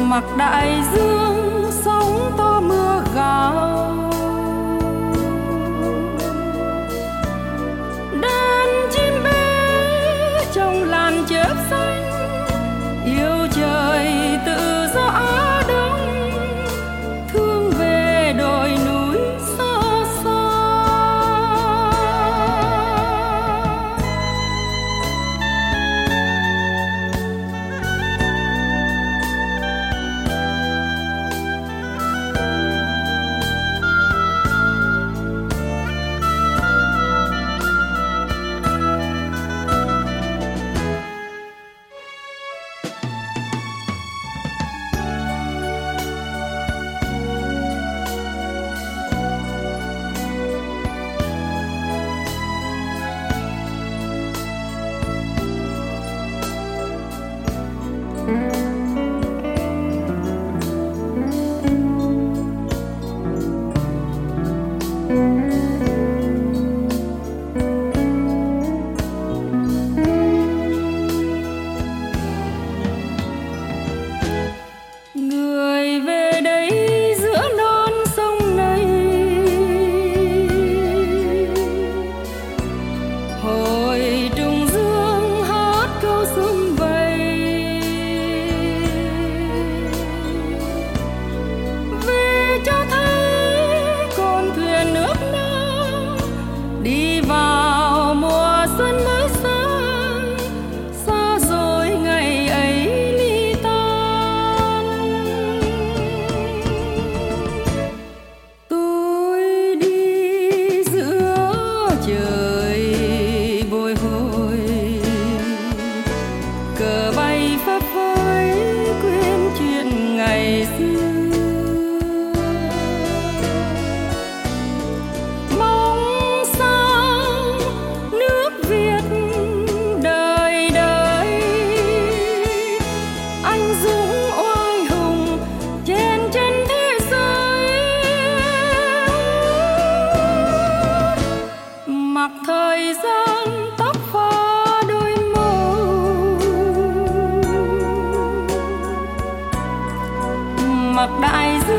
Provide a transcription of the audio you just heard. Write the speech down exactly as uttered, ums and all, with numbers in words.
mặc đại dương sóng to mưa gào, đàn chim bé trong làn chớp xanh yêu trời tự do Á Đông, thương về đồi núi xa xa. Người về đây giữa non sông này, hồi trùng dương hát câu sum vầy, về cho thấy con thuyền nước Nam đi vào mùa xuân mới sang, xa rồi ngày ấy ly tan. Tôi đi giữa trời bồi hồi, cờ bay phấp phới quên chuyện ngày xưa. Mong sao nước Việt đời đời anh dũng oai hùng trên chân thế giới, mặc thời gian tóc pha đôi màu, mặc đại dương